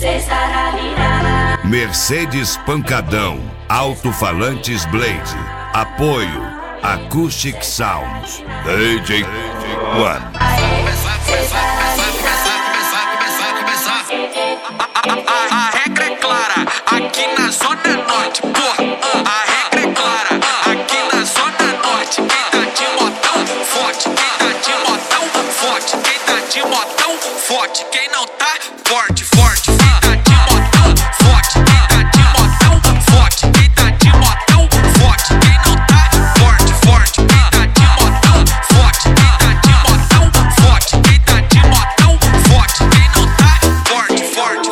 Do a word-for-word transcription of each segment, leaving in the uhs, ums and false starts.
Mercedes Pancadão, alto-falantes Blade, apoio Acoustic Sounds, D J One. A regra é clara, aqui na Zona Norte, porra. A regra é clara, aqui na Zona Norte. Quem tá de motão, forte. Quem tá de motão, forte. Quem tá de motão, forte. Quem não tá, forte, forte. Quem tá de motão, forte. Quem tá de motão, forte. Quem tá de motão, forte. Quem não tá, forte, forte. Quem tá de motão, forte. Quem tá de motão, forte. Quem tá de motão, forte. Quem não tá, forte, forte.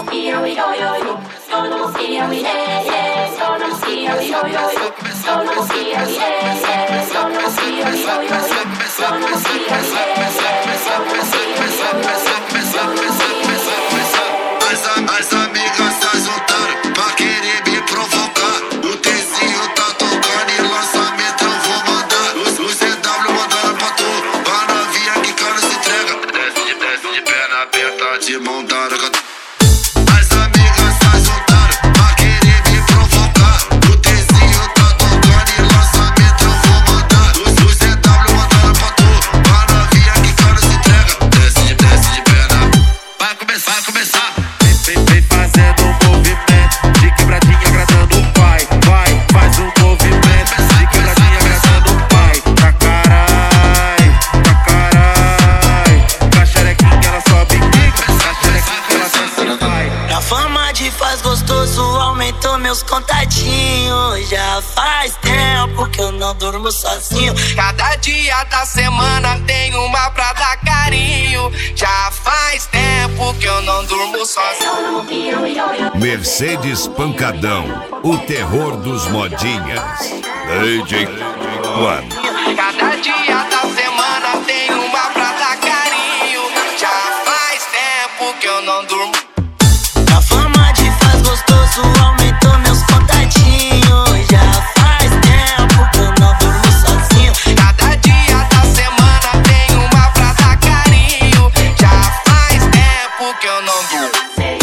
As amigas tá juntaram pra querer me provocar. O Tzinho tá tocando e lançamento eu vou mandar. O C W mandando pra tu, pra novinha que cara se entrega. Desce de, desce de perna aberta, de mão dada. As amigas tá juntaram pra querer me provocar. O Tzinho tá tocando e lançamento eu vou mandar. O C W mandando pra tu, pra novinha que cara se entrega. Desce de, desce de perna. Vai começar, vai começar. Vem, vem fazendo um movimento de quebradinha agradando o pai. Vai, faz um movimento de quebradinha agradando o pai. Tá carai, tá carai. Caxerequinha ela sobe quica, caxerequinha ela desce vai. A fama de faz gostoso aumentou meus contatinhos. Já faz tempo que eu não durmo sozinho. Cada dia da semana tem uma pra dar carinho. Já faz tempo que eu não durmo sozinho. Mercedes Pancadão, o terror dos modinhas, D J One. Cada dia da semana tem uma pra dar carinho. Já faz tempo que eu não durmo. A fama de faz gostoso aumentou meus contatinhos. Já faz tempo que eu não durmo sozinho. Cada dia da semana tem uma pra dar carinho. Já faz tempo que eu não durmo.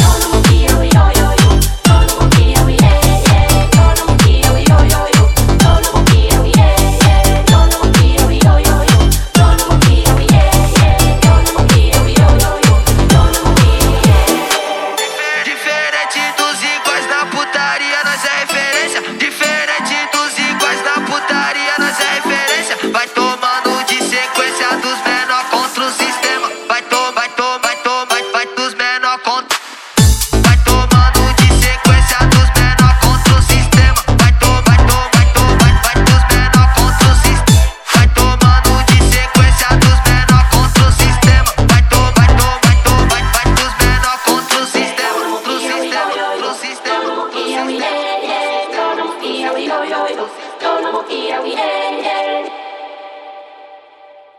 Diferente dos iguais na putaria, nós é referência. Diferente dos iguais na putaria, nós é referência. Vai tomando de sequência dos menor contra o sistema. Vai tomar, vai tomar, vai tomar, vai, vai dos menor contra. Vai tomando de sequência dos menor contra o sistema. Vai tomar, vai tomar, vai tomar, vai, vai dos menor contra o sistema. Vai tomando de sequência dos menor contra o sistema. Vai tomar, vai tomar, vai tomar, vai, vai dos menor contra o sistema. Contra o sistema, contra o sistema, contra o sistema. Yo no confío, yo, yo, yo, yo no confío, yeah, yeah.